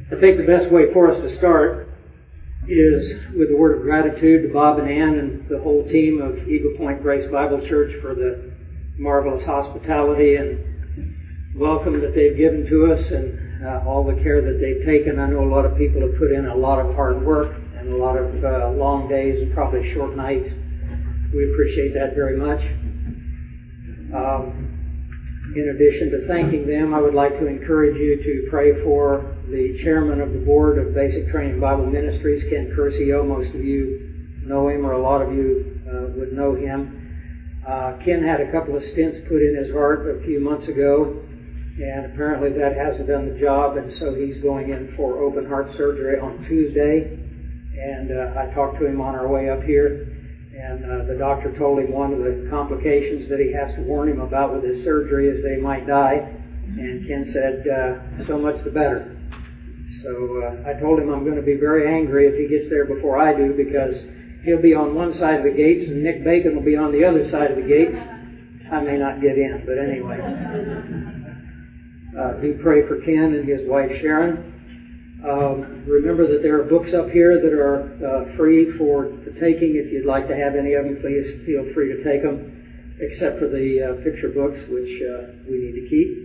I think the best way for us to start is with a word of gratitude to Bob and Ann and the whole team of Eagle Point Grace Bible Church for the marvelous hospitality and welcome that they've given to us and all the care that they've taken. I know a lot of people have put in a lot of hard work and a lot of long days and probably short nights. We appreciate that very much. In addition to thanking them, I would like to encourage you to pray for the chairman of the board of Basic Training Bible Ministries, Ken Curcio. Most of you know him, or a lot of you would know him. Ken had a couple of stents put in his heart a few months ago, and apparently that hasn't done the job, and so he's going in for open heart surgery on Tuesday. And I talked to him on our way up here. And the doctor told him one of the complications that he has to warn him about with his surgery is they might die. And Ken said, so much the better. So I told him I'm going to be very angry if he gets there before I do, because he'll be on one side of the gates and Nick Bacon will be on the other side of the gates. I may not get in, but anyway. Do pray for Ken and his wife Sharon. Remember that there are books up here that are free for the taking. If you'd like to have any of them, please feel free to take them, except for the picture books, which we need to keep.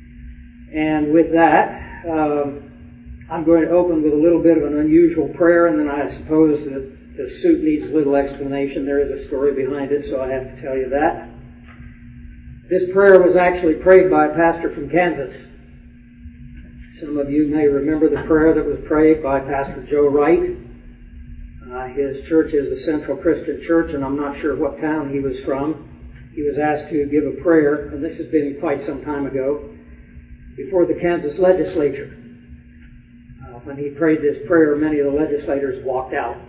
And with that, I'm going to open with a little bit of an unusual prayer, and then I suppose that the suit needs a little explanation. There is a story behind it, so I have to tell you that. This prayer was actually prayed by a pastor from Kansas. Some of you may remember the prayer that was prayed by Pastor Joe Wright. His church is the Central Christian Church, and I'm not sure what town he was from. He was asked to give a prayer, and this has been quite some time ago, before the Kansas legislature. When he prayed this prayer, many of the legislators walked out.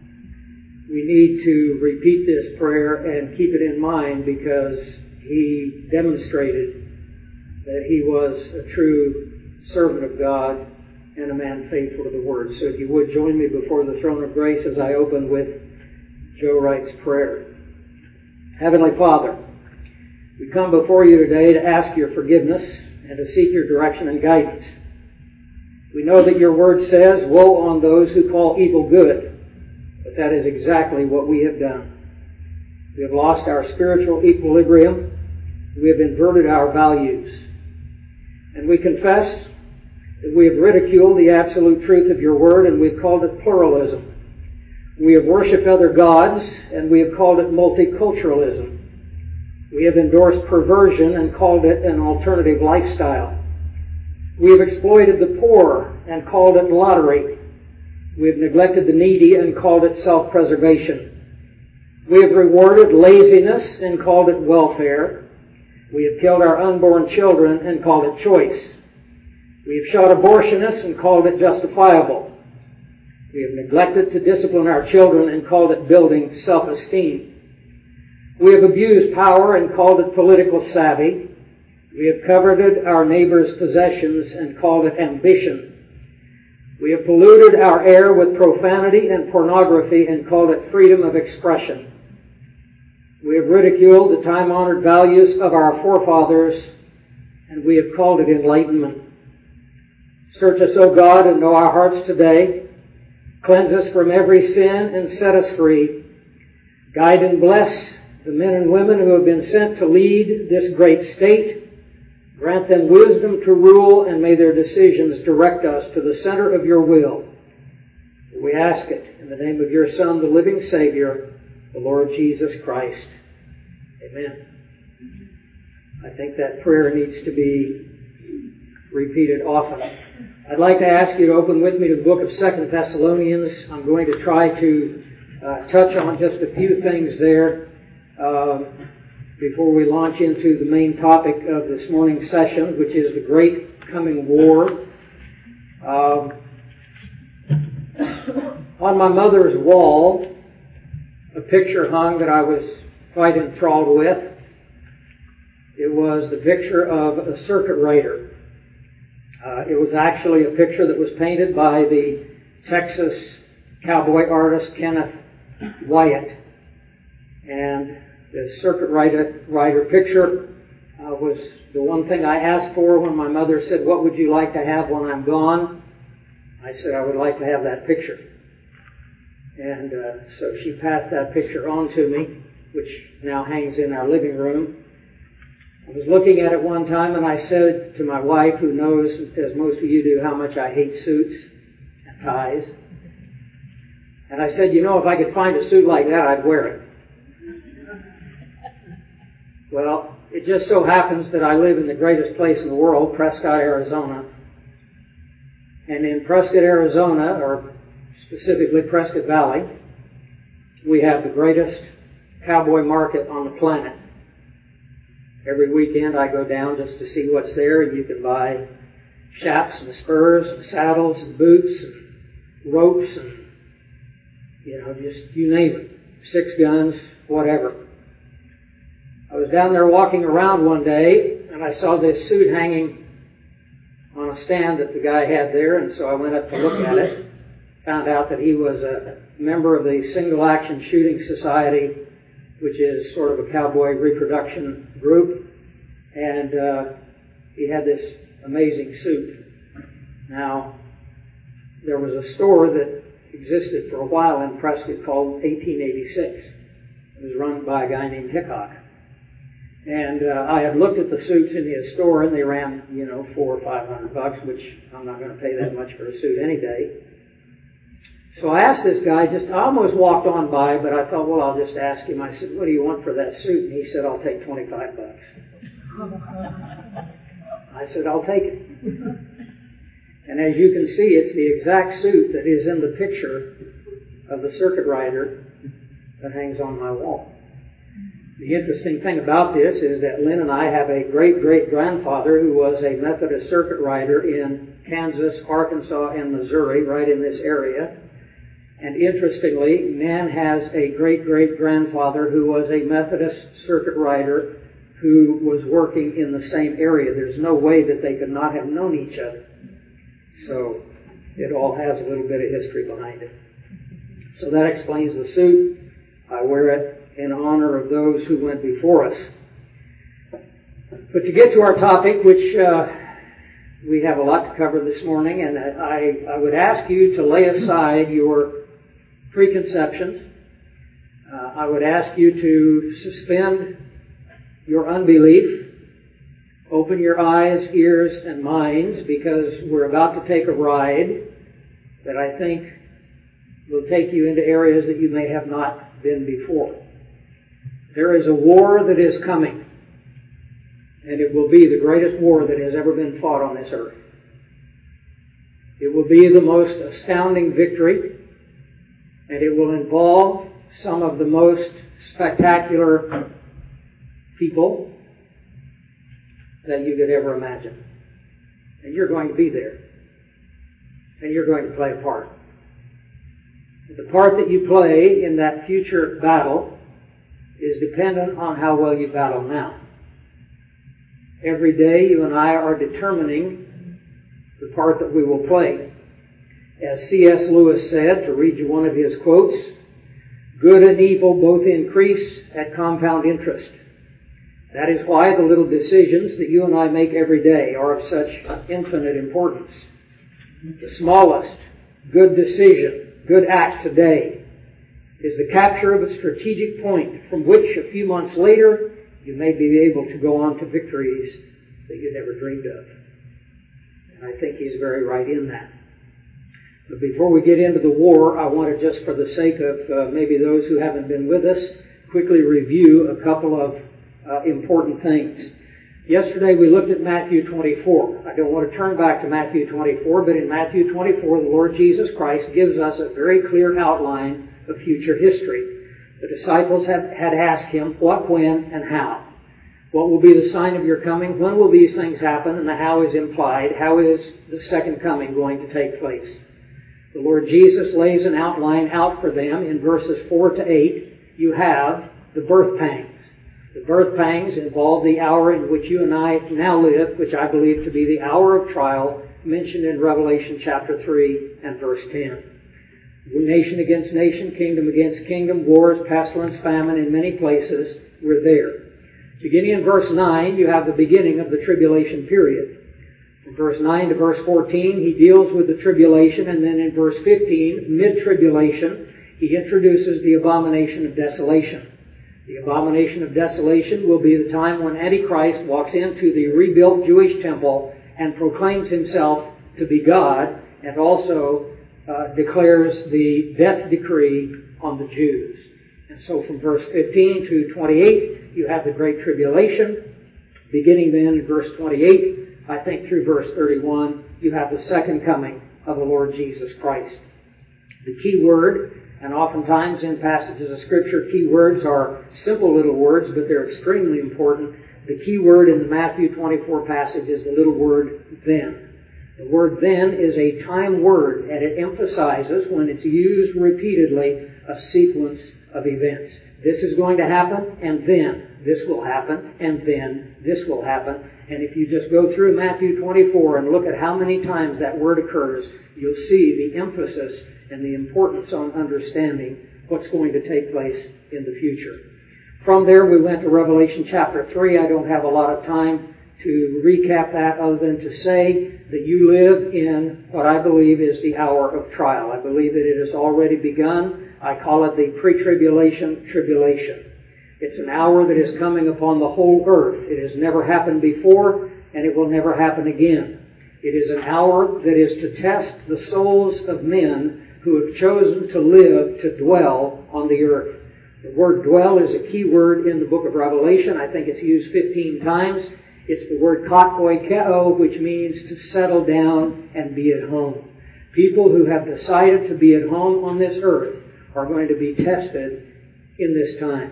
We need to repeat this prayer and keep it in mind, because he demonstrated that he was a true servant of God and a man faithful to the Word. So if you would join me before the throne of grace as I open with Joe Wright's prayer. Heavenly Father, we come before you today to ask your forgiveness and to seek your direction and guidance. We know that your Word says, woe on those who call evil good, but that is exactly what we have done. We have lost our spiritual equilibrium. We have inverted our values. And we confess that we have ridiculed the absolute truth of your word, and we've called it pluralism. We have worshipped other gods, and we have called it multiculturalism. We have endorsed perversion and called it an alternative lifestyle. We have exploited the poor and called it lottery. We have neglected the needy and called it self-preservation. We have rewarded laziness and called it welfare. We have killed our unborn children and called it choice. We have shot abortionists and called it justifiable. We have neglected to discipline our children and called it building self-esteem. We have abused power and called it political savvy. We have coveted our neighbor's possessions and called it ambition. We have polluted our air with profanity and pornography and called it freedom of expression. We have ridiculed the time-honored values of our forefathers, and we have called it enlightenment. Search us, O God, and know our hearts today. Cleanse us from every sin and set us free. Guide and bless the men and women who have been sent to lead this great state. Grant them wisdom to rule, and may their decisions direct us to the center of your will. We ask it in the name of your Son, the living Savior, the Lord Jesus Christ. Amen. I think that prayer needs to be repeated often. I'd like to ask you to open with me to the book of 2 Thessalonians. I'm going to try to touch on just a few things there before we launch into the main topic of this morning's session, which is the Great Coming War. On my mother's wall, a picture hung that I was quite enthralled with. It was the picture of a circuit rider. It was actually a picture that was painted by the Texas cowboy artist Kenneth Wyatt. And the circuit rider picture was the one thing I asked for when my mother said, "What would you like to have when I'm gone?" I said I would like to have that picture. And so she passed that picture on to me, which now hangs in our living room. I was looking at it one time and I said to my wife, who knows, as most of you do, how much I hate suits and ties. And I said, if I could find a suit like that, I'd wear it. Well, it just so happens that I live in the greatest place in the world, Prescott, Arizona. And in Prescott, Arizona, or specifically Prescott Valley, we have the greatest cowboy market on the planet. Every weekend I go down just to see what's there, and you can buy chaps and spurs and saddles and boots and ropes and, just you name it, 6 guns, whatever. I was down there walking around one day, and I saw this suit hanging on a stand that the guy had there, and so I went up to look at it. Found out that he was a member of the Single Action Shooting Society, which is sort of a cowboy reproduction group, and he had this amazing suit. Now, there was a store that existed for a while in Prescott called 1886. It was run by a guy named Hickok. And I had looked at the suits in his store, and they ran, $400 or $500, which I'm not going to pay that much for a suit any day. So I asked this guy, I almost walked on by, but I thought, well, I'll just ask him. I said, what do you want for that suit? And he said, I'll take $25. I said, I'll take it. And as you can see, it's the exact suit that is in the picture of the circuit rider that hangs on my wall. The interesting thing about this is that Lynn and I have a great-great-grandfather who was a Methodist circuit rider in Kansas, Arkansas, and Missouri, right in this area. And interestingly, Nan has a great-great-grandfather who was a Methodist circuit rider who was working in the same area. There's no way that they could not have known each other. So it all has a little bit of history behind it. So that explains the suit. I wear it in honor of those who went before us. But to get to our topic, which we have a lot to cover this morning, and I would ask you to lay aside your preconceptions. I would ask you to suspend your unbelief. Open your eyes, ears, and minds, because we're about to take a ride that I think will take you into areas that you may have not been before. There is a war that is coming, and it will be the greatest war that has ever been fought on this earth. It will be the most astounding victory, and it will involve some of the most spectacular people that you could ever imagine. And you're going to be there. And you're going to play a part. The part that you play in that future battle is dependent on how well you battle now. Every day you and I are determining the part that we will play. As C.S. Lewis said, to read you one of his quotes, good and evil both increase at compound interest. That is why the little decisions that you and I make every day are of such infinite importance. The smallest good decision, good act today, is the capture of a strategic point from which a few months later you may be able to go on to victories that you never dreamed of. And I think he's very right in that. But before we get into the war, I want to just for the sake of maybe those who haven't been with us, quickly review a couple of important things. Yesterday we looked at Matthew 24. I don't want to turn back to Matthew 24, but in Matthew 24 the Lord Jesus Christ gives us a very clear outline of future history. The disciples had asked him what, when, and how. What will be the sign of your coming? When will these things happen? And the how is implied. How is the second coming going to take place? The Lord Jesus lays an outline out for them in verses 4 to 8. You have the birth pangs. The birth pangs involve the hour in which you and I now live, which I believe to be the hour of trial mentioned in Revelation chapter 3 and verse 10. Nation against nation, kingdom against kingdom, wars, pestilence, famine in many places were there. Beginning in verse 9, you have the beginning of the tribulation period. From verse 9 to verse 14, he deals with the tribulation, and then in verse 15, mid-tribulation, he introduces the abomination of desolation. The abomination of desolation will be the time when Antichrist walks into the rebuilt Jewish temple and proclaims himself to be God, and also declares the death decree on the Jews. And so from verse 15 to 28, you have the Great Tribulation. Beginning then in verse 28, I think through verse 31, you have the second coming of the Lord Jesus Christ. The key word, and oftentimes in passages of Scripture, key words are simple little words, but they're extremely important. The key word in the Matthew 24 passage is the little word then. The word then is a time word, and it emphasizes, when it's used repeatedly, a sequence of events. This is going to happen, and then this will happen, and then this will happen. And if you just go through Matthew 24 and look at how many times that word occurs, you'll see the emphasis and the importance on understanding what's going to take place in the future. From there, we went to Revelation chapter 3. I don't have a lot of time to recap that other than to say that you live in what I believe is the hour of trial. I believe that it has already begun. I call it the pre-tribulation tribulation. It's an hour that is coming upon the whole earth. It has never happened before, and it will never happen again. It is an hour that is to test the souls of men who have chosen to live, to dwell on the earth. The word dwell is a key word in the book of Revelation. I think it's used 15 times. It's the word kakoikeo, which means to settle down and be at home. People who have decided to be at home on this earth are going to be tested in this time.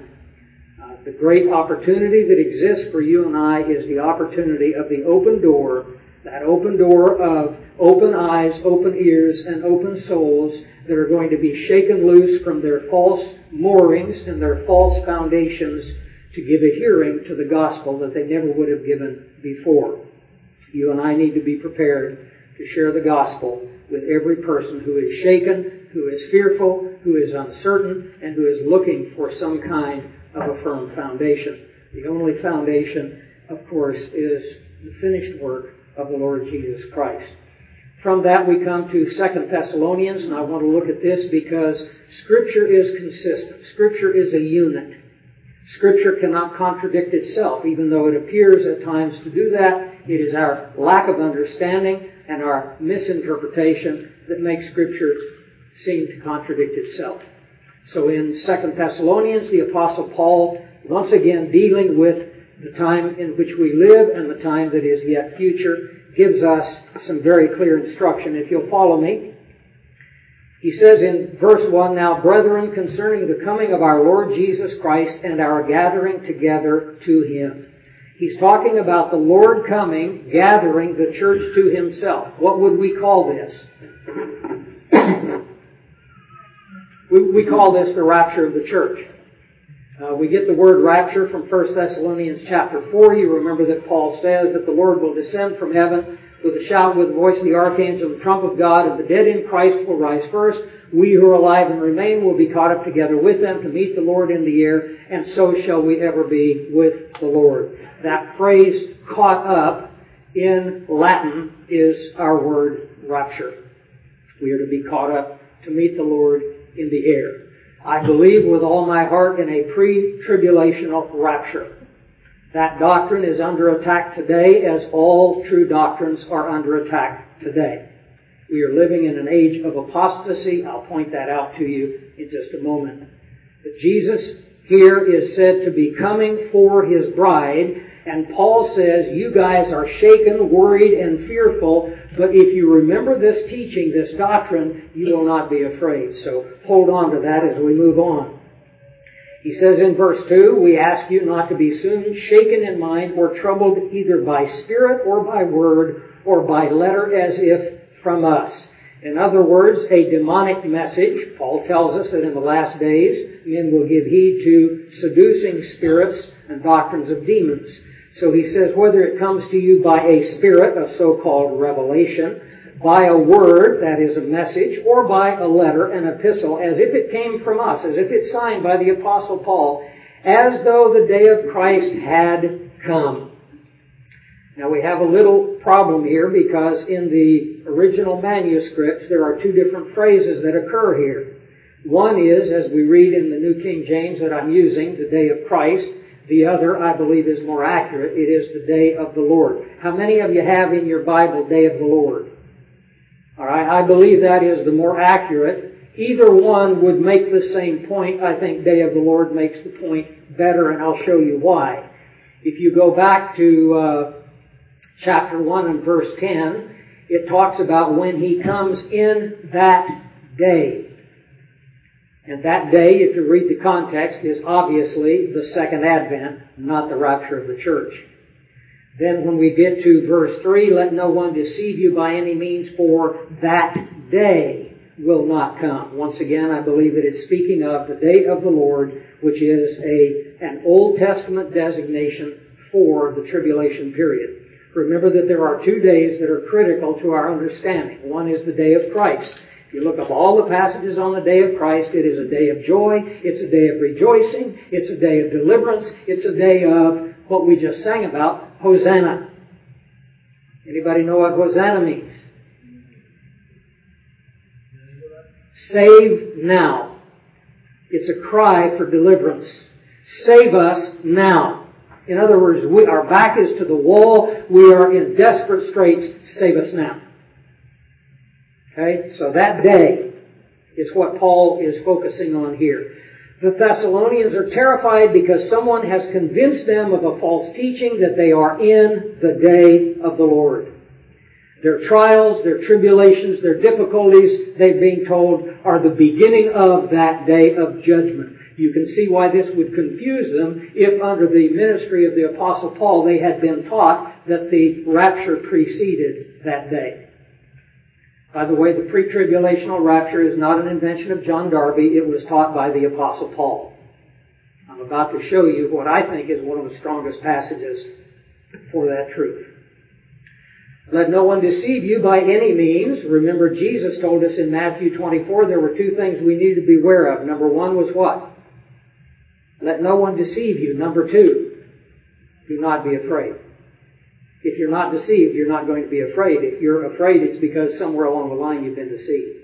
The great opportunity that exists for you and I is the opportunity of the open door, that open door of open eyes, open ears, and open souls that are going to be shaken loose from their false moorings and their false foundations to give a hearing to the gospel that they never would have given before. You and I need to be prepared to share the gospel with every person who is shaken, who is fearful, who is uncertain, and who is looking for some kind of a firm foundation. The only foundation, of course, is the finished work of the Lord Jesus Christ. From that we come to 2 Thessalonians, and I want to look at this because Scripture is consistent. Scripture is a unit. Scripture cannot contradict itself, even though it appears at times to do that. It is our lack of understanding and our misinterpretation that makes Scripture seem to contradict itself. So in 2 Thessalonians, the Apostle Paul, once again dealing with the time in which we live and the time that is yet future, gives us some very clear instruction. If you'll follow me, he says in verse 1, "Now, brethren, concerning the coming of our Lord Jesus Christ and our gathering together to Him." He's talking about the Lord coming, gathering the church to Himself. What would we call this? We call this the rapture of the church. We get the word rapture from 1 Thessalonians chapter 4. You remember that Paul says that the Lord will descend from heaven with a shout, with the voice of the archangel, and the trump of God, and the dead in Christ will rise first. We who are alive and remain will be caught up together with them to meet the Lord in the air, and so shall we ever be with the Lord. That phrase, caught up, in Latin is our word rapture. We are to be caught up to meet the Lord in the air. I believe with all my heart in a pre-tribulational rapture. That doctrine is under attack today, as all true doctrines are under attack today. We are living in an age of apostasy. I'll point that out to you in just a moment. But Jesus here is said to be coming for His bride, and Paul says, you guys are shaken, worried, and fearful, but if you remember this teaching, this doctrine, you will not be afraid. So hold on to that as we move on. He says in verse 2, "We ask you not to be soon shaken in mind or troubled either by spirit or by word or by letter as if from us." In other words, a demonic message. Paul tells us that in the last days, men will give heed to seducing spirits and doctrines of demons. So he says, whether it comes to you by a spirit, a so-called revelation, by a word, that is a message, or by a letter, an epistle, as if it came from us, as if it's signed by the Apostle Paul, as though the day of Christ had come. Now we have a little problem here because in the original manuscripts there are two different phrases that occur here. One is, as we read in the New King James that I'm using, the day of Christ. The other, I believe, is more accurate. It is the day of the Lord. How many of you have in your Bible, day of the Lord? Alright, I believe that is the more accurate. Either one would make the same point. I think day of the Lord makes the point better, and I'll show you why. If you go back to chapter 1 and verse 10, it talks about when He comes in that day. And that day, if you read the context, is obviously the second advent, not the rapture of the church. Then when we get to verse 3, let no one deceive you by any means, for that day will not come. Once again, I believe that it's speaking of the day of the Lord, which is an Old Testament designation for the tribulation period. Remember that there are 2 days that are critical to our understanding. One is the day of Christ. If you look up all the passages on the day of Christ, it is a day of joy, it's a day of rejoicing, it's a day of deliverance, it's a day of what we just sang about, Hosanna. Anybody know what Hosanna means? Save now. It's a cry for deliverance. Save us now. In other words, our back is to the wall. We are in desperate straits. Save us now. Okay? So that day is what Paul is focusing on here. The Thessalonians are terrified because someone has convinced them of a false teaching that they are in the day of the Lord. Their trials, their tribulations, their difficulties, they're being told, are the beginning of that day of judgment. You can see why this would confuse them if under the ministry of the Apostle Paul they had been taught that the rapture preceded that day. By the way, the pre-tribulational rapture is not an invention of John Darby. It was taught by the Apostle Paul. I'm about to show you what I think is one of the strongest passages for that truth. Let no one deceive you by any means. Remember, Jesus told us in Matthew 24 there were 2 things we need to beware of. Number 1 was what? Let no one deceive you. Number 2, do not be afraid. If you're not deceived, you're not going to be afraid. If you're afraid, it's because somewhere along the line you've been deceived.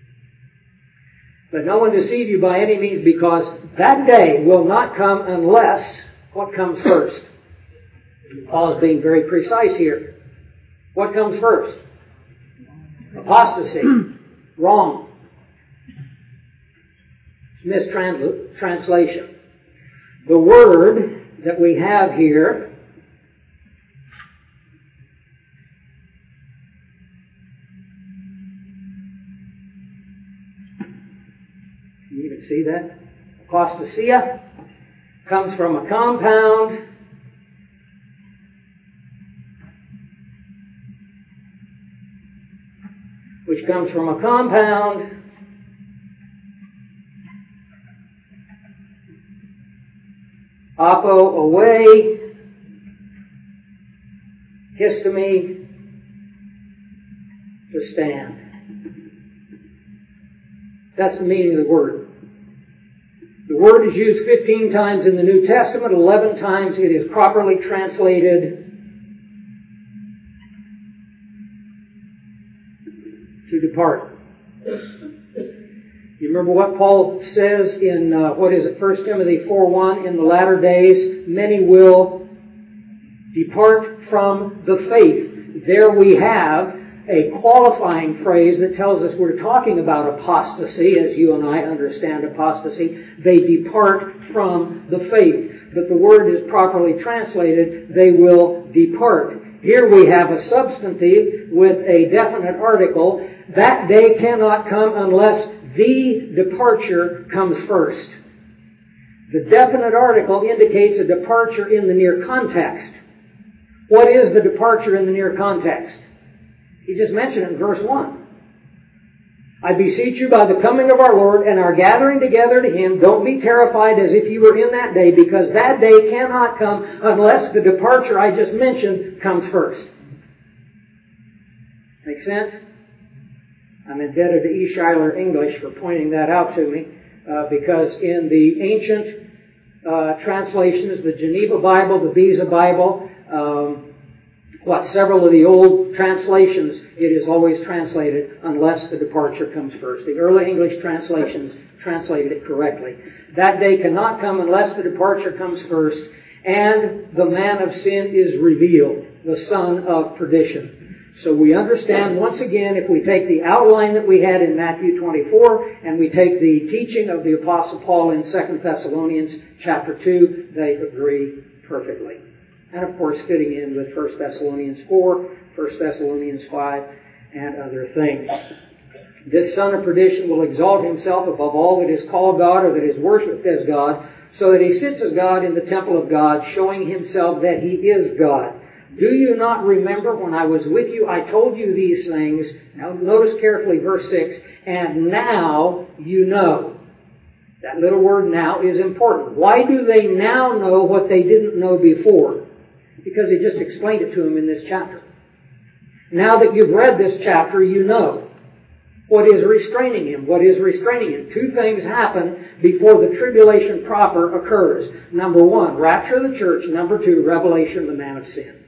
Let no one deceive you by any means, because that day will not come unless what comes first? Paul is being very precise here. What comes first? Apostasy. Wrong. Mistranslation. The word that we have here you even see that? Apostasia comes from a compound which comes from a compound apo, away, histemi, to stand. That's the meaning of the word. The word is used 15 times in the New Testament. 11 times it is properly translated to depart. You remember what Paul says in, 1 Timothy 4:1, in the latter days many will depart from the faith. There we have a qualifying phrase that tells us we're talking about apostasy, as you and I understand apostasy. They depart from the faith. But the word is properly translated, they will depart. Here we have a substantive with a definite article. That day cannot come unless the departure comes first. The definite article indicates a departure in the near context. What is the departure in the near context? He just mentioned it in verse 1. I beseech you by the coming of our Lord and our gathering together to Him, don't be terrified as if you were in that day, because that day cannot come unless the departure I just mentioned comes first. Make sense? I'm indebted to E. Schuyler English for pointing that out to me, because in the ancient translations, the Geneva Bible, the Beza Bible, several of the old translations, it is always translated, unless the departure comes first. The early English translations translated it correctly. That day cannot come unless the departure comes first, and the man of sin is revealed, the son of perdition. So we understand, once again, if we take the outline that we had in Matthew 24, and we take the teaching of the Apostle Paul in 2 Thessalonians chapter 2, they agree perfectly. And of course, fitting in with 1 Thessalonians 4, 1 Thessalonians 5, and other things. This son of perdition will exalt himself above all that is called God or that is worshipped as God, so that he sits as God in the temple of God, showing himself that he is God. Do you not remember when I was with you, I told you these things? Now notice carefully verse 6, and now you know. That little word now is important. Why do they now know what they didn't know before? Because he just explained it to them in this chapter. Now that you've read this chapter, you know. What is restraining him? What is restraining him? Two things happen before the tribulation proper occurs. Number one, rapture of the church. Number two, revelation of the man of sin.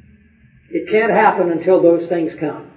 It can't happen until those things come.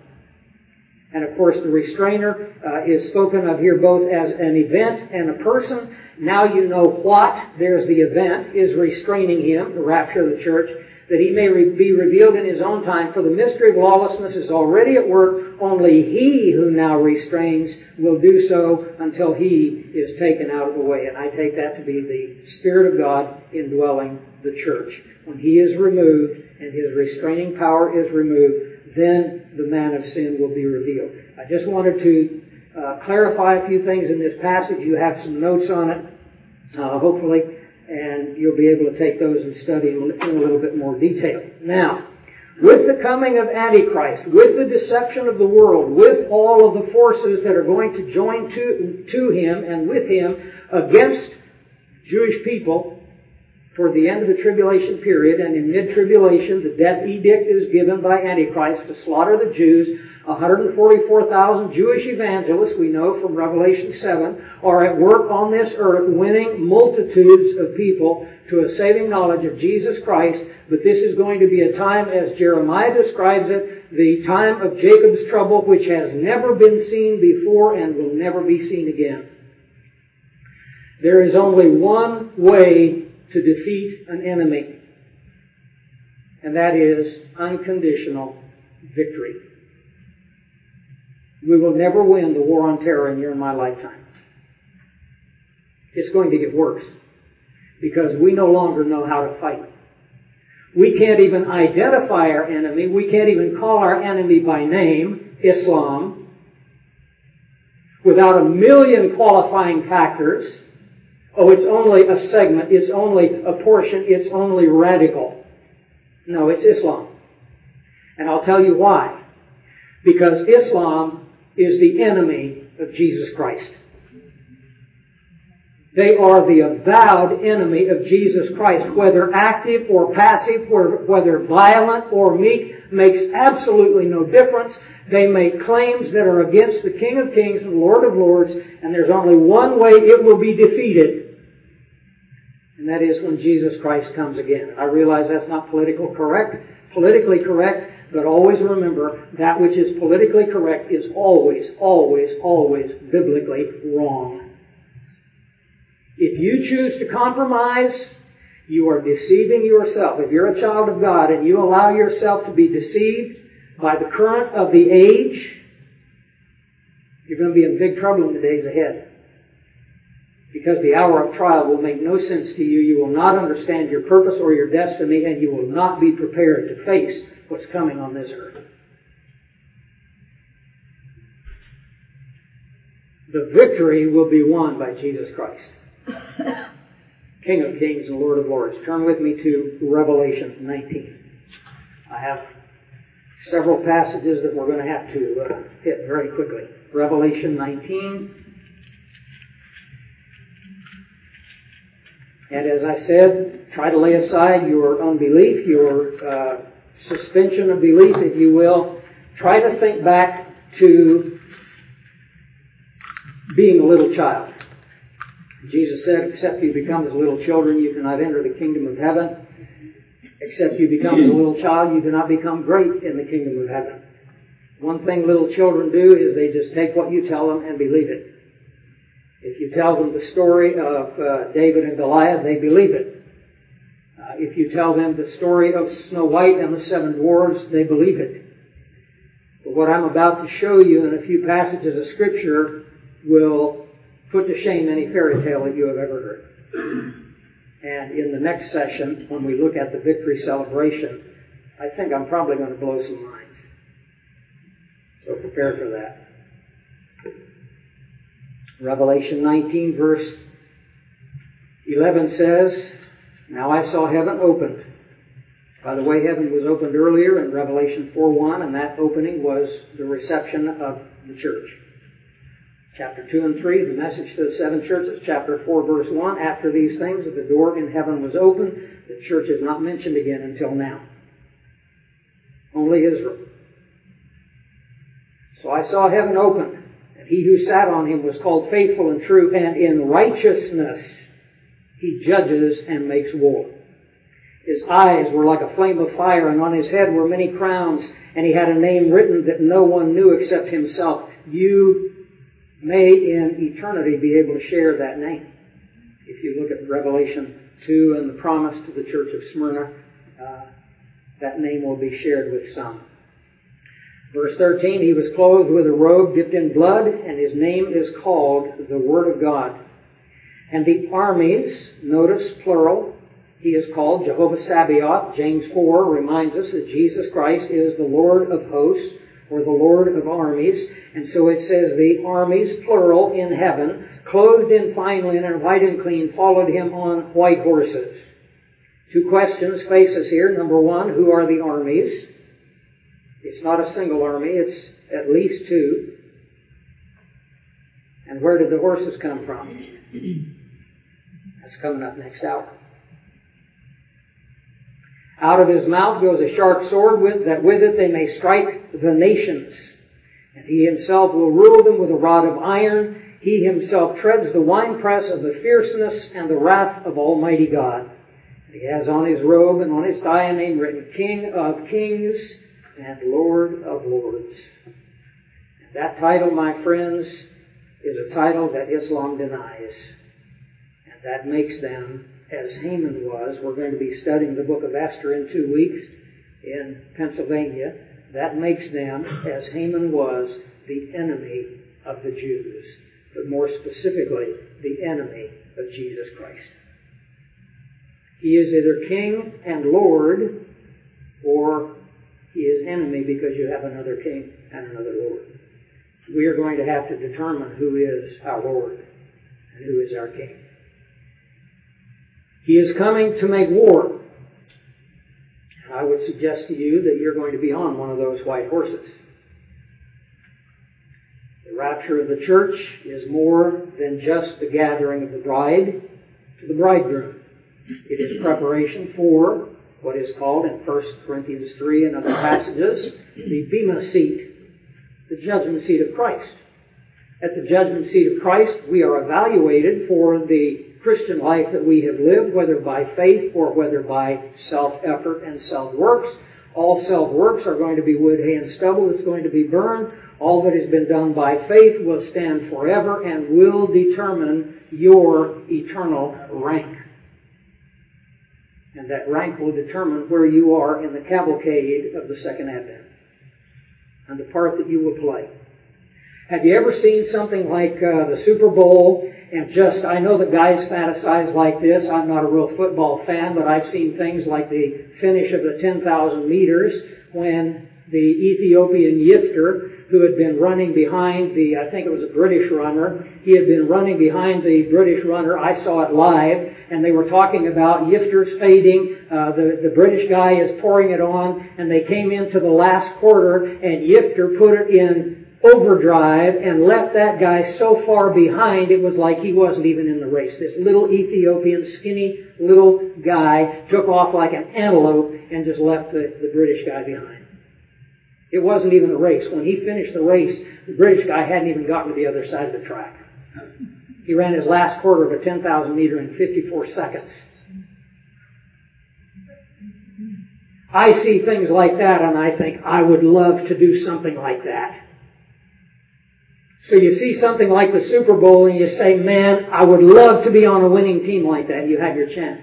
And of course, the restrainer is spoken of here both as an event and a person. Now you know what. There's the event is restraining him, the rapture of the church, that he may be revealed in his own time. For the mystery of lawlessness is already at work. Only he who now restrains will do so until he is taken out of the way. And I take that to be the Spirit of God indwelling the church. When he is removed and his restraining power is removed, then the man of sin will be revealed. I just wanted to clarify a few things in this passage. You have some notes on it, hopefully, and you'll be able to take those and study in a little bit more detail. Now, with the coming of Antichrist, with the deception of the world, with all of the forces that are going to join to him and with him against Jewish people for the end of the tribulation period, and in mid-tribulation, the death edict is given by Antichrist to slaughter the Jews. 144,000 Jewish evangelists, we know from Revelation 7, are at work on this earth winning multitudes of people to a saving knowledge of Jesus Christ. But this is going to be a time, as Jeremiah describes it, the time of Jacob's trouble, which has never been seen before and will never be seen again. There is only one way to defeat an enemy, and that is unconditional victory. We will never win the war on terror in your and my lifetime. It's going to get worse because we no longer know how to fight. We can't even identify our enemy. We can't even call our enemy by name, Islam, without a million qualifying factors. Oh, it's only a segment, it's only a portion, it's only radical. No, it's Islam. And I'll tell you why. Because Islam is the enemy of Jesus Christ. They are the avowed enemy of Jesus Christ. Whether active or passive, whether violent or meek, makes absolutely no difference. They make claims that are against the King of Kings and Lord of Lords, and there's only one way it will be defeated, and that is when Jesus Christ comes again. I realize that's not politically correct, but always remember that which is politically correct is always, always, always biblically wrong. If you choose to compromise, you are deceiving yourself. If you're a child of God and you allow yourself to be deceived by the current of the age, you're going to be in big trouble in the days ahead. Because the hour of trial will make no sense to you. You will not understand your purpose or your destiny, and you will not be prepared to face what's coming on this earth. The victory will be won by Jesus Christ, King of Kings and Lord of Lords. Turn with me to Revelation 19. I have several passages that we're going to have to hit very quickly. Revelation 19. And as I said, try to lay aside your unbelief, your suspension of belief, if you will. Try to think back to being a little child. Jesus said, except you become as little children, you cannot enter the kingdom of heaven. Except you become as a little child, you do not become great in the kingdom of heaven. One thing little children do is they just take what you tell them and believe it. If you tell them the story of David and Goliath, they believe it. If you tell them the story of Snow White and the 7 dwarves, they believe it. But what I'm about to show you in a few passages of Scripture will put to shame any fairy tale that you have ever heard. And in the next session, when we look at the victory celebration, I think I'm probably going to blow some minds. So prepare for that. Revelation 19 verse 11 says, "Now I saw heaven opened." By the way, heaven was opened earlier in Revelation 4:1, and that opening was the reception of the church. Chapter 2 and 3, the message to the 7 churches. Chapter 4, verse 1, "After these things, the door in heaven was opened." The church is not mentioned again until now. Only Israel. "So I saw heaven opened, and he who sat on him was called Faithful and True, and in righteousness he judges and makes war. His eyes were like a flame of fire, and on his head were many crowns, and he had a name written that no one knew except himself." You may in eternity be able to share that name. If you look at Revelation 2 and the promise to the church of Smyrna, that name will be shared with some. Verse 13, "He was clothed with a robe dipped in blood, and his name is called the Word of God. And the armies," notice plural, "he is called Jehovah Sabaoth." James 4 reminds us that Jesus Christ is the Lord of hosts, or the Lord of armies. And so it says the armies, plural, in heaven, clothed in fine linen, white and clean, followed him on white horses. 2 questions face us here. Number 1, who are the armies? It's not a single army, it's at least 2. And where did the horses come from? That's coming up next hour. "Out of his mouth goes a sharp sword, that with it they may strike the nations. And he himself will rule them with a rod of iron. He himself treads the winepress of the fierceness and the wrath of Almighty God. And he has on his robe and on his thigh a name written, King of Kings and Lord of Lords." And that title, my friends, is a title that Islam denies. And that makes them, as Haman was. We're going to be studying the book of Esther in 2 weeks in Pennsylvania. That makes them, as Haman was, the enemy of the Jews. But more specifically, the enemy of Jesus Christ. He is either King and Lord, or he is enemy because you have another King and another Lord. We are going to have to determine who is our Lord and who is our King. He is coming to make war. I would suggest to you that you're going to be on one of those white horses. The rapture of the church is more than just the gathering of the bride to the bridegroom. It is preparation for what is called in 1 Corinthians 3 and other passages, the Bema seat, the judgment seat of Christ. At the judgment seat of Christ, we are evaluated for the Christian life that we have lived, whether by faith or whether by self-effort and self-works. All self-works are going to be wood, hay, and stubble. It's going to be burned. All that has been done by faith will stand forever and will determine your eternal rank. And that rank will determine where you are in the cavalcade of the Second Advent and the part that you will play. Have you ever seen something like the Super Bowl? And I know that guys fantasize like this. I'm not a real football fan, but I've seen things like the finish of the 10,000 meters when the Ethiopian Yifter, who had been running behind I think it was a British runner, he had been running behind the British runner. I saw it live, and they were talking about Yifter's fading. The British guy is pouring it on, and they came into the last quarter, and Yifter put it in overdrive and left that guy so far behind it was like he wasn't even in the race. This little Ethiopian, skinny little guy took off like an antelope and just left the British guy behind. It wasn't even a race. When he finished the race, the British guy hadn't even gotten to the other side of the track. He ran his last quarter of a 10,000 meter in 54 seconds. I see things like that and I think, I would love to do something like that. So you see something like the Super Bowl and you say, man, I would love to be on a winning team like that. You have your chance.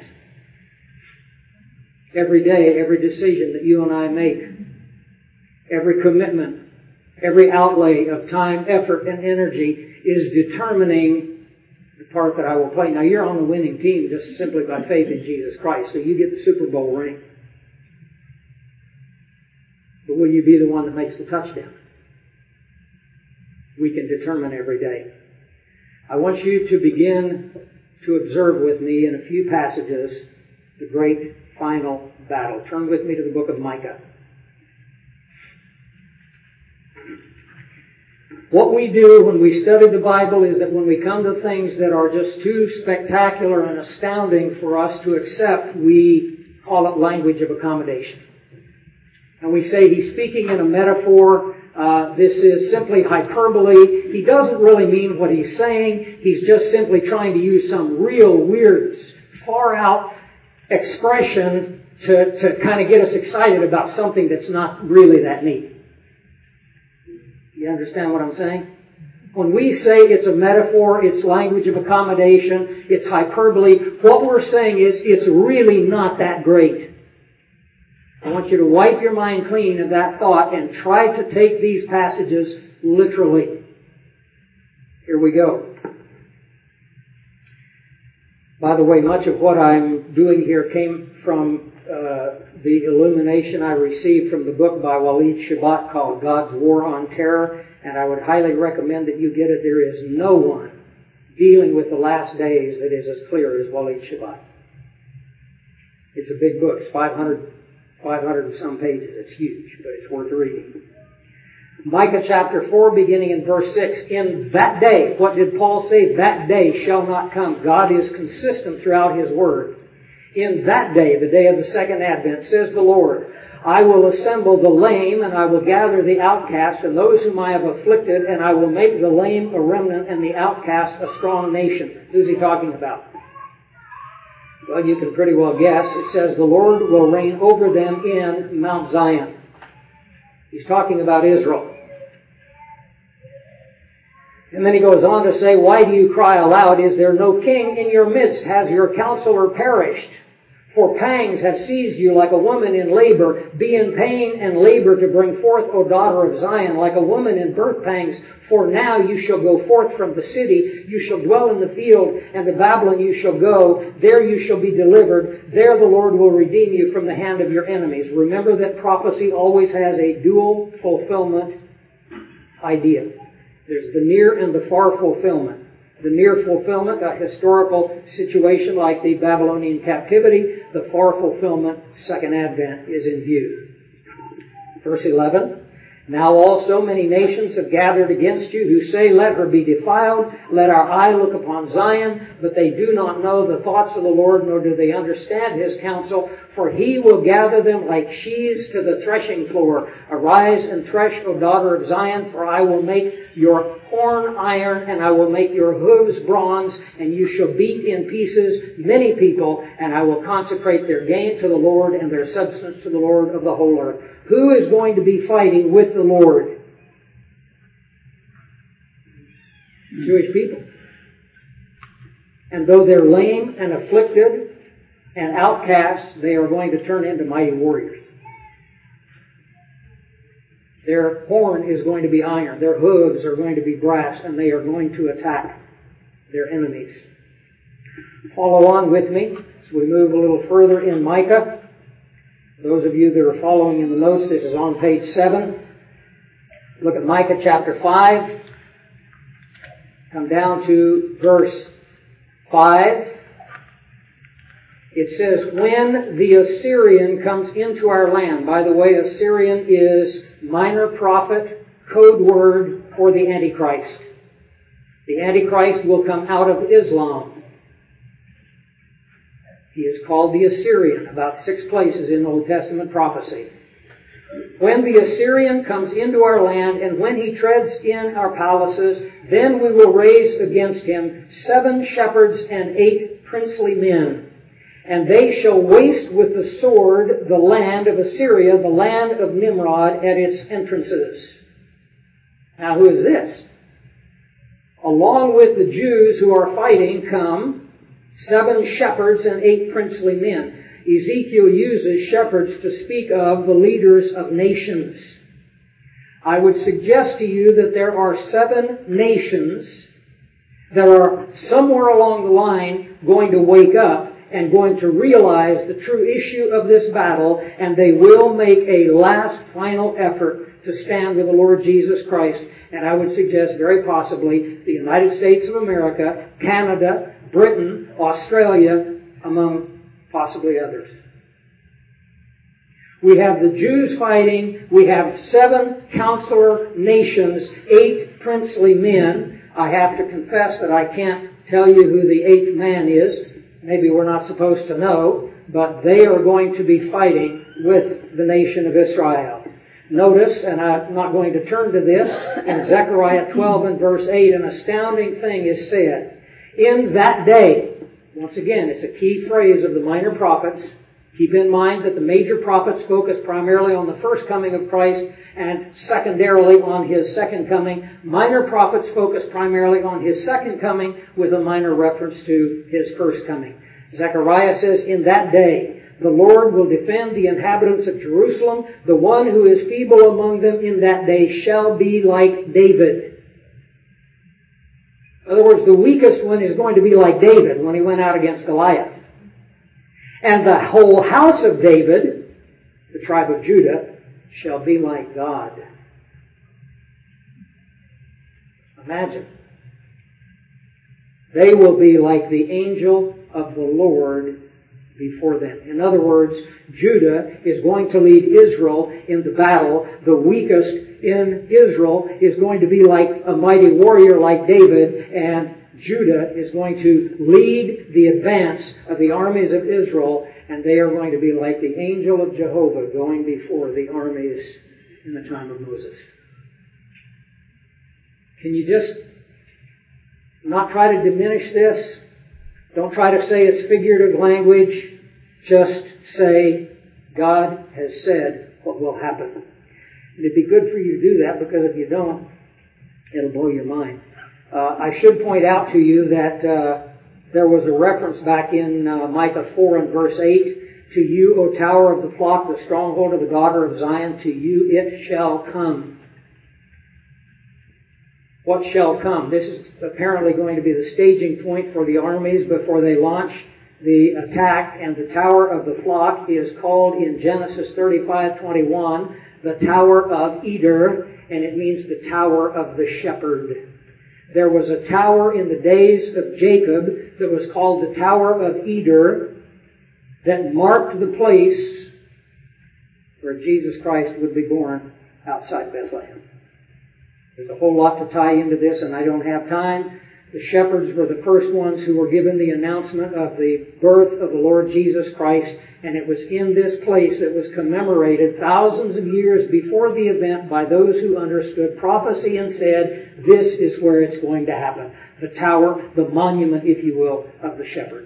Every day, every decision that you and I make, every commitment, every outlay of time, effort, and energy is determining the part that I will play. Now, you're on the winning team just simply by faith in Jesus Christ, so you get the Super Bowl ring. But will you be the one that makes the touchdown? We can determine every day. I want you to begin to observe with me in a few passages the great final battle. Turn with me to the book of Micah. What we do when we study the Bible is that when we come to things that are just too spectacular and astounding for us to accept, we call it language of accommodation. And we say he's speaking in a metaphor. This is simply hyperbole. He doesn't really mean what he's saying. He's just simply trying to use some real weird, far out expression to kind of get us excited about something that's not really that neat. You understand what I'm saying? When we say it's a metaphor, it's language of accommodation, it's hyperbole, what we're saying is it's really not that great. I want you to wipe your mind clean of that thought and try to take these passages literally. Here we go. By the way, much of what I'm doing here came from the illumination I received from the book by Walid Shabat called God's War on Terror, and I would highly recommend that you get it. There is no one dealing with the last days that is as clear as Walid Shabat. It's a big book. It's 500 and some pages. It's huge, but it's worth reading. Micah chapter 4, beginning in verse 6. In that day, what did Paul say? That day shall not come. God is consistent throughout His Word. In that day, the day of the second advent, says the Lord, I will assemble the lame, and I will gather the outcast, and those whom I have afflicted, and I will make the lame a remnant, and the outcast a strong nation. Who's he talking about? Well, you can pretty well guess. It says the Lord will reign over them in Mount Zion. He's talking about Israel. And then he goes on to say, why do you cry aloud? Is there no king in your midst? Has your counselor perished? For pangs have seized you like a woman in labor. Be in pain and labor to bring forth, O daughter of Zion, like a woman in birth pangs. For now you shall go forth from the city. You shall dwell in the field, and to Babylon you shall go. There you shall be delivered. There the Lord will redeem you from the hand of your enemies. Remember that prophecy always has a dual fulfillment idea. There's the near and the far fulfillment. The near fulfillment, a historical situation like the Babylonian captivity. The far fulfillment, second advent, is in view. Verse 11. Now also many nations have gathered against you who say, let her be defiled, let our eye look upon Zion, but they do not know the thoughts of the Lord, nor do they understand His counsel, for He will gather them like sheaves to the threshing floor. Arise and thresh, O daughter of Zion, for I will make your horn iron, and I will make your hooves bronze, and you shall beat in pieces many people, and I will consecrate their gain to the Lord and their substance to the Lord of the whole earth. Who is going to be fighting with the Lord? Jewish people. And though they're lame and afflicted and outcasts, they are going to turn into mighty warriors. Their horn is going to be iron. Their hooves are going to be brass, and they are going to attack their enemies. Follow on with me as we move a little further in Micah. Those of you that are following in the notes, this is on page 7. Look at Micah chapter 5. Come down to verse 5. It says, when the Assyrian comes into our land. By the way, Assyrian is minor prophet, code word for the Antichrist. The Antichrist will come out of Islam. He is called the Assyrian, about 6 places in Old Testament prophecy. When the Assyrian comes into our land, and when he treads in our palaces, then we will raise against him 7 shepherds and 8 princely men. And they shall waste with the sword the land of Assyria, the land of Nimrod at its entrances. Now who is this? Along with the Jews who are fighting come 7 shepherds and 8 princely men. Ezekiel uses shepherds to speak of the leaders of nations. I would suggest to you that there are 7 nations that are somewhere along the line going to wake up and going to realize the true issue of this battle, and they will make a last final effort to stand with the Lord Jesus Christ. And I would suggest very possibly the United States of America, Canada, Britain, Australia, among possibly others. We have the Jews fighting. We have 7 counselor nations, 8 princely men. I have to confess that I can't tell you who the 8th man is. Maybe we're not supposed to know, but they are going to be fighting with the nation of Israel. Notice, and I'm not going to turn to this, in Zechariah 12 and verse 8, an astounding thing is said. In that day, once again, it's a key phrase of the minor prophets. Keep in mind that the major prophets focus primarily on the first coming of Christ and secondarily on His second coming. Minor prophets focus primarily on His second coming with a minor reference to His first coming. Zechariah says, in that day, the Lord will defend the inhabitants of Jerusalem. The one who is feeble among them in that day shall be like David. In other words, the weakest one is going to be like David when he went out against Goliath. And the whole house of David, the tribe of Judah, shall be like God. Imagine. They will be like the angel of the Lord before them. In other words, Judah is going to lead Israel in the battle. The weakest in Israel is going to be like a mighty warrior like David, and Judah is going to lead the advance of the armies of Israel, and they are going to be like the angel of Jehovah going before the armies in the time of Moses. Can you just not try to diminish this? Don't try to say it's figurative language. Just say, God has said what will happen. And it'd be good for you to do that, because if you don't, it'll blow your mind. I should point out to you that there was a reference back in Micah 4 and verse 8, to you, O tower of the flock, the stronghold of the daughter of Zion, to you it shall come. What shall come? This is apparently going to be the staging point for the armies before they launch the attack, and the tower of the flock is called in Genesis 35:21 the Tower of Eder, and it means the Tower of the Shepherd. There was a tower in the days of Jacob that was called the Tower of Eder that marked the place where Jesus Christ would be born outside Bethlehem. There's a whole lot to tie into this, and I don't have time. The shepherds were the first ones who were given the announcement of the birth of the Lord Jesus Christ, and it was in this place that was commemorated thousands of years before the event by those who understood prophecy and said, this is where it's going to happen. The tower, the monument, if you will, of the shepherd.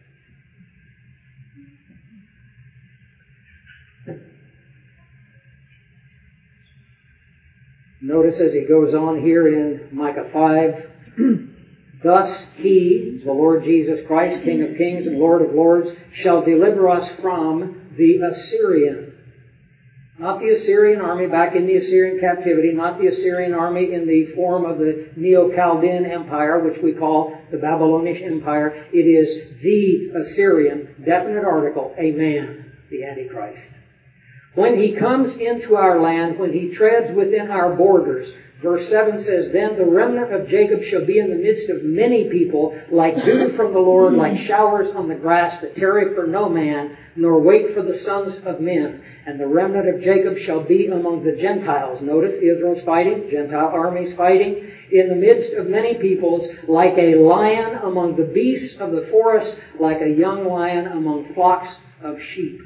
Notice as he goes on here in Micah 5, thus He, the Lord Jesus Christ, King of kings and Lord of lords, shall deliver us from the Assyrian. Not the Assyrian army back in the Assyrian captivity, not the Assyrian army in the form of the Neo-Chaldean Empire, which we call the Babylonian Empire. It is the Assyrian, definite article, a man, the Antichrist. When he comes into our land, when he treads within our borders, verse 7 says, then the remnant of Jacob shall be in the midst of many people, like dew from the Lord, like showers on the grass that tarry for no man, nor wait for the sons of men. And the remnant of Jacob shall be among the Gentiles. Notice Israel's fighting, Gentile armies fighting, in the midst of many peoples, like a lion among the beasts of the forest, like a young lion among flocks of sheep.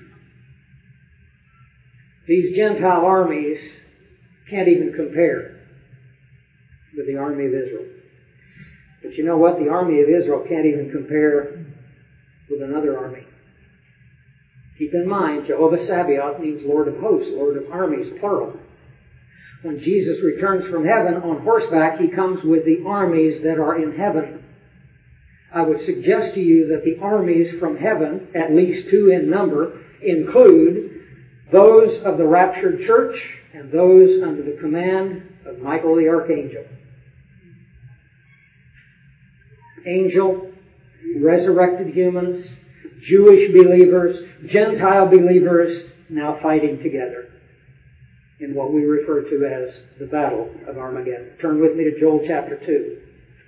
These Gentile armies can't even compare with the army of Israel. But you know what? The army of Israel can't even compare with another army. Keep in mind, Jehovah Sabaoth means Lord of hosts, Lord of armies, plural. When Jesus returns from heaven on horseback, He comes with the armies that are in heaven. I would suggest to you that the armies from heaven, at least 2 in number, include those of the raptured church and those under the command of Michael the Archangel. Angel, resurrected humans, Jewish believers, Gentile believers, now fighting together in what we refer to as the Battle of Armageddon. Turn with me to Joel chapter 2.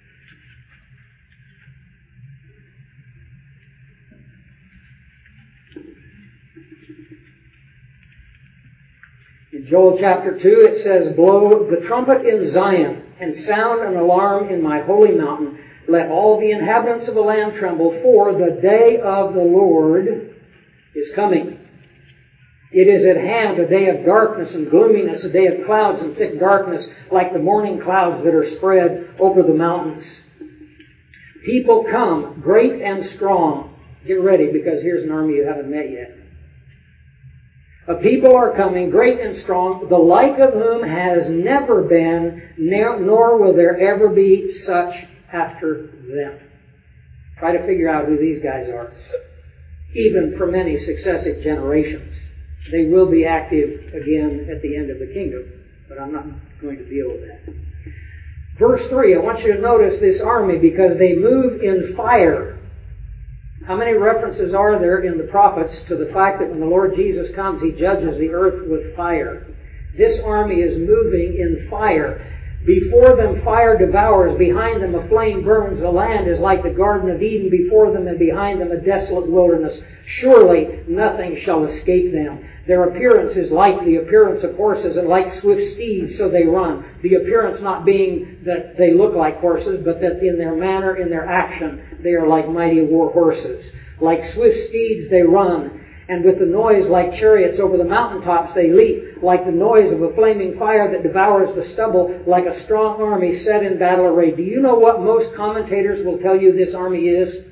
In Joel chapter 2 it says, "Blow the trumpet in Zion, and sound an alarm in my holy mountain. Let all the inhabitants of the land tremble, for the day of the Lord is coming. It is at hand, a day of darkness and gloominess, a day of clouds and thick darkness, like the morning clouds that are spread over the mountains. People come, great and strong." Get ready, because here's an army you haven't met yet. "A people are coming, great and strong, the like of whom has never been, nor will there ever be such after them." Try to figure out who these guys are. Even for many successive generations. They will be active again at the end of the kingdom, but I'm not going to deal with that. Verse 3, I want you to notice this army because they move in fire. How many references are there in the prophets to the fact that when the Lord Jesus comes, He judges the earth with fire? This army is moving in fire. Before them fire devours, behind them a flame burns. The land is like the Garden of Eden before them, and behind them a desolate wilderness. Surely nothing shall escape them. Their appearance is like the appearance of horses, and like swift steeds, so they run. The appearance not being that they look like horses, but that in their manner, in their action, they are like mighty war horses. Like swift steeds they run, and with the noise like chariots over the mountaintops they leap, like the noise of a flaming fire that devours the stubble, like a strong army set in battle array. Do you know what most commentators will tell you this army is?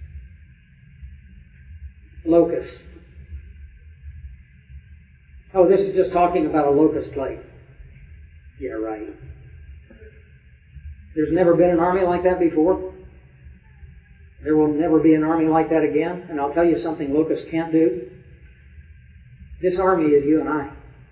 Locusts. Oh, this is just talking about a locust plague. Yeah, right. There's never been an army like that before. There will never be an army like that again. And I'll tell you something locusts can't do. This army is you and I.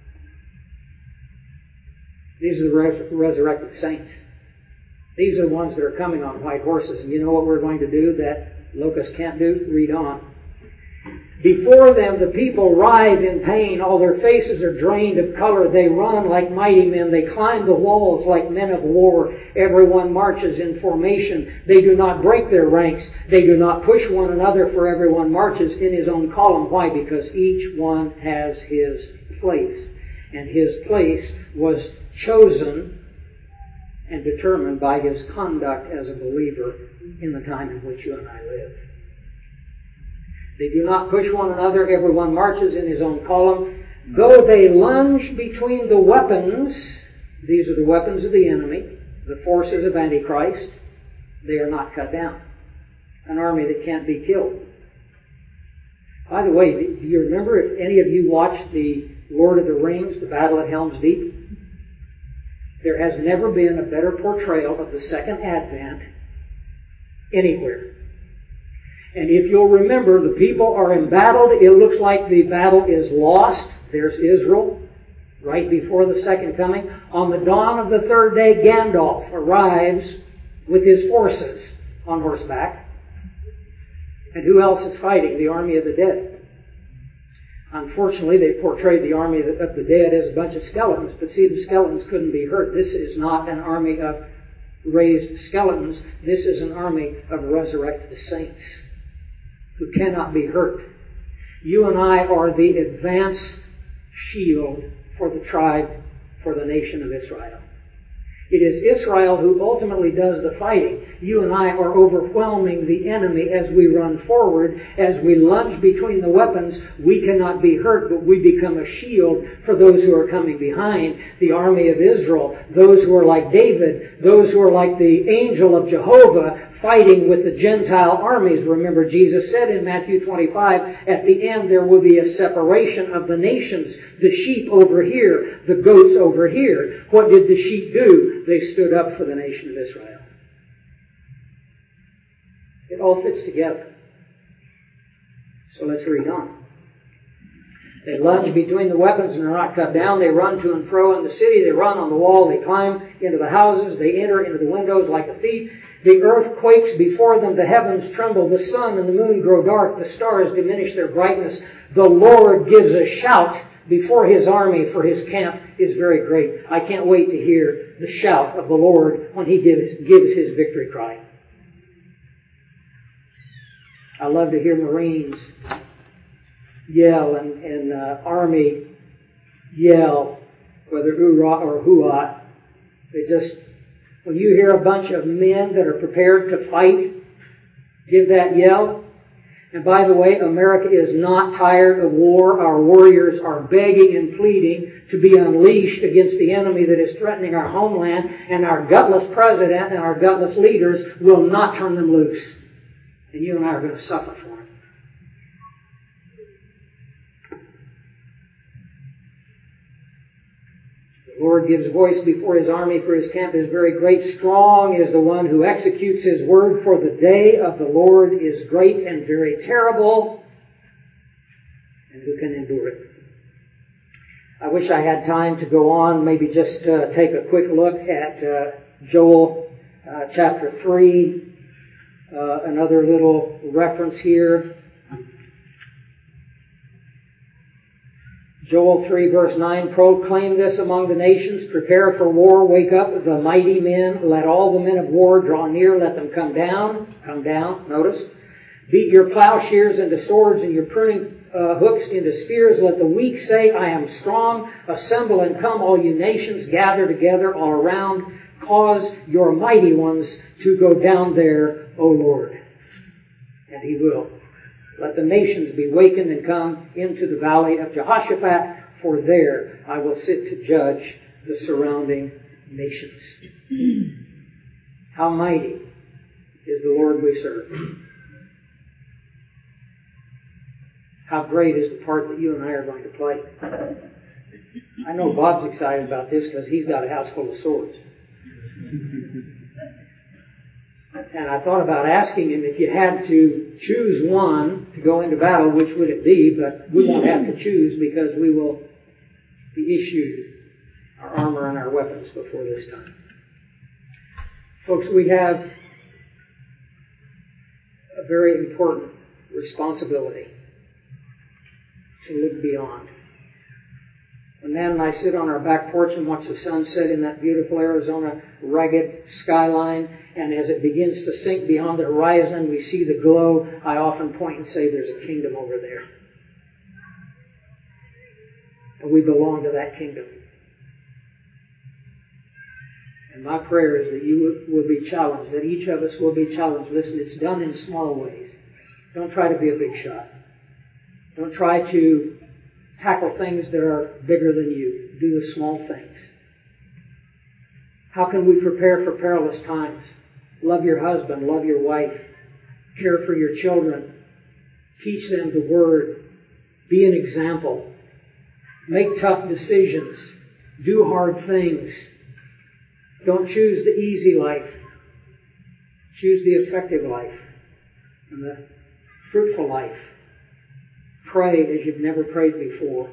These are the resurrected saints. These are the ones that are coming on white horses. And you know what we're going to do that locusts can't do? Read on. "Before them the people writhe in pain. All their faces are drained of color. They run like mighty men. They climb the walls like men of war. Everyone marches in formation. They do not break their ranks. They do not push one another, for everyone marches in his own column." Why? Because each one has his place. And his place was chosen and determined by his conduct as a believer in the time in which you and I live. They do not push one another. Everyone marches in his own column. "Though they lunge between the weapons," these are the weapons of the enemy, the forces of Antichrist, "they are not cut down." An army that can't be killed. By the way, do you remember if any of you watched the Lord of the Rings, the Battle at Helm's Deep? There has never been a better portrayal of the Second Advent anywhere. And if you'll remember, the people are embattled. It looks like the battle is lost. There's Israel, right before the second coming. On the dawn of the third day, Gandalf arrives with his forces on horseback. And who else is fighting? The army of the dead. Unfortunately, they portrayed the army of the dead as a bunch of skeletons. But see, the skeletons couldn't be hurt. This is not an army of raised skeletons. This is an army of resurrected saints who cannot be hurt. You and I are the advance shield for the tribe, for the nation of Israel. It is Israel who ultimately does the fighting. You and I are overwhelming the enemy as we run forward. As we lunge between the weapons, we cannot be hurt, but we become a shield for those who are coming behind. The army of Israel, those who are like David, those who are like the angel of Jehovah, fighting with the Gentile armies. Remember, Jesus said in Matthew 25, at the end there will be a separation of the nations. The sheep over here, the goats over here. What did the sheep do? They stood up for the nation of Israel. It all fits together. So let's read on. They lunge between the weapons and are not cut down. They run to and fro in the city. They run on the wall. They climb into the houses. They enter into the windows like a thief. The earth quakes before them. The heavens tremble. The sun and the moon grow dark. The stars diminish their brightness. The Lord gives a shout before His army, for His camp is very great. I can't wait to hear the shout of the Lord when He gives His victory cry. I love to hear Marines yell and Army yell, whether hoorah or hoo-ah. When you hear a bunch of men that are prepared to fight, give that yell. And by the way, America is not tired of war. Our warriors are begging and pleading to be unleashed against the enemy that is threatening our homeland, and our gutless president and our gutless leaders will not turn them loose. And you and I are going to suffer for it. The Lord gives voice before His army, for His camp is very great. Strong is the one who executes His word, for the day of the Lord is great and very terrible. And who can endure it? I wish I had time to go on, maybe just take a quick look at Joel chapter 3. Another little reference here. Joel 3 verse 9, proclaim this among the nations, prepare for war, wake up the mighty men, let all the men of war draw near, let them come down, notice. Beat your plowshares into swords and your pruning hooks into spears, let the weak say, I am strong, assemble and come all you nations, gather together all around, cause your mighty ones to go down there, O Lord. And He will. Let the nations be wakened and come into the valley of Jehoshaphat, for there I will sit to judge the surrounding nations. How mighty is the Lord we serve. How great is the part that you and I are going to play. I know Bob's excited about this because he's got a house full of swords. And I thought about asking him if you had to choose one to go into battle, which would it be? But we won't have to choose because we will be issued our armor and our weapons before this time. Folks, we have a very important responsibility to look beyond. When Nan and I sit on our back porch and watch the sun set in that beautiful Arizona rugged skyline, and as it begins to sink beyond the horizon, we see the glow, I often point and say, there's a kingdom over there. And we belong to that kingdom. And my prayer is that you will be challenged, that each of us will be challenged. Listen, it's done in small ways. Don't try to be a big shot. Don't try to tackle things that are bigger than you. Do the small things. How can we prepare for perilous times? Love your husband, love your wife, care for your children, teach them the Word, be an example, make tough decisions, do hard things. Don't choose the easy life. Choose the effective life and the fruitful life. Pray as you've never prayed before.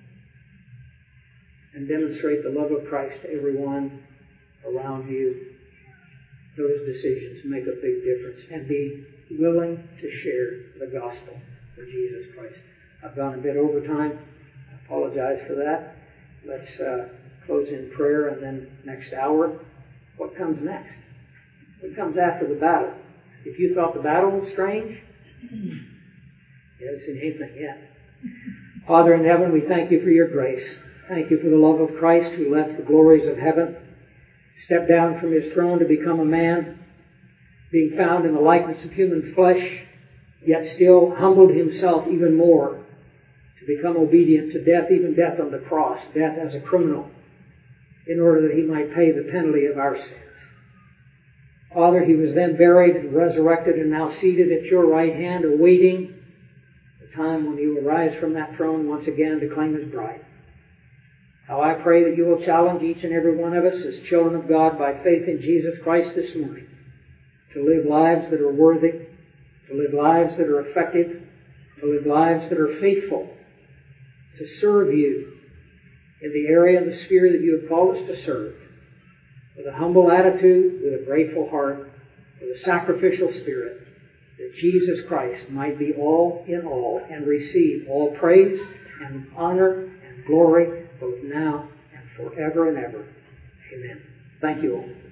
And demonstrate the love of Christ to everyone around you. Those decisions make a big difference. And be willing to share the gospel of Jesus Christ. I've gone a bit over time. I apologize for that. Let's close in prayer, and then next hour, what comes next? What comes after the battle? If you thought the battle was strange, you haven't seen anything yet. Father in heaven, we thank you for your grace. Thank you for the love of Christ who left the glories of heaven, stepped down from his throne to become a man, being found in the likeness of human flesh, yet still humbled himself even more to become obedient to death, even death on the cross, death as a criminal, in order that he might pay the penalty of our sins. Father, he was then buried and resurrected and now seated at your right hand, awaiting the time when he will rise from that throne once again to claim his bride. Now I pray that you will challenge each and every one of us as children of God by faith in Jesus Christ this morning to live lives that are worthy, to live lives that are effective, to live lives that are faithful, to serve you in the area and the sphere that you have called us to serve, with a humble attitude, with a grateful heart, with a sacrificial spirit, that Jesus Christ might be all in all and receive all praise and honor and glory both now and forever and ever. Amen. Thank you all.